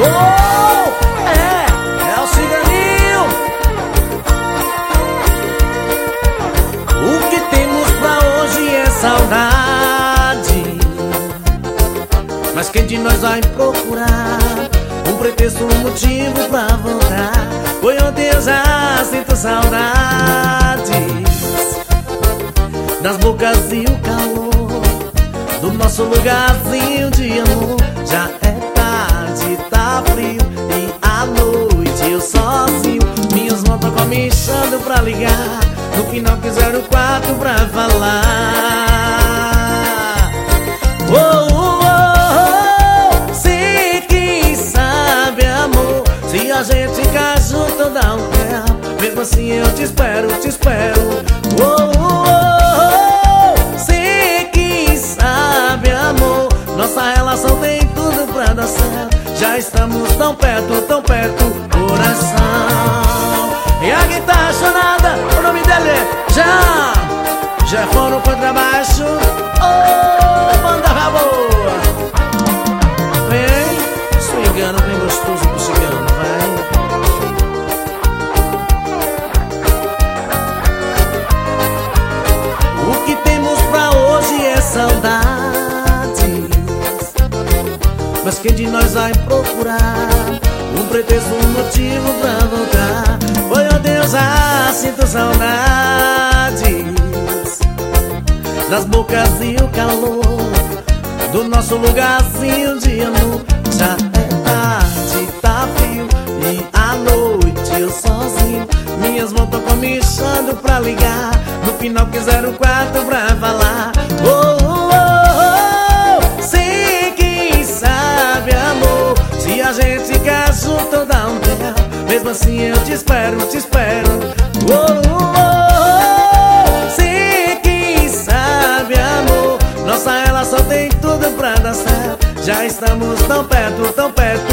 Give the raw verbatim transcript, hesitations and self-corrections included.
Oh, é, é o ciganinho. O que temos pra hoje é saudade, mas quem de nós vai procurar um pretexto, um motivo pra voltar? Foi ontem, eu já sinto saudades das bocas e o calor do nosso lugarzinho de amor. Já é tarde, tá frio e à noite eu sozinho. Minhas mãos tocam me chamando pra ligar, no final quiser o quarto pra falar. Oh, oh, oh, sei quem sabe, amor, se a gente ficar junto dá um tempo. Mesmo assim eu te espero, te espero. Oh, oh, oh, sei quem sabe, amor, nossa relação tem tudo pra dar certo. Já estamos tão perto, tão perto, coração. E a guitarra chonada, o nome dele é Já. Já foram contra baixo. Oh, banda boa. Vem, swingando bem gostoso pro cigano, vai. O que temos pra hoje é saudades, mas quem de nós vai procurar um pretexto, um motivo pra voltar? Foi ontem, eu já sinto saudades das bocas e o calor do nosso lugarzinho de amor. Já é tarde, tá frio e à noite eu sozinho. Minhas mãos tocam me chamando pra ligar, no final quiser o quarto pra falar. Oh, oh, oh, sei quem sabe, amor, se a gente ficar junto dá um tempo. Mesmo assim eu te espero, te espero. Oh, oh, oh, sei quem sabe, amor, nossa relação tem tudo pra dar certo. Já estamos tão perto, tão perto,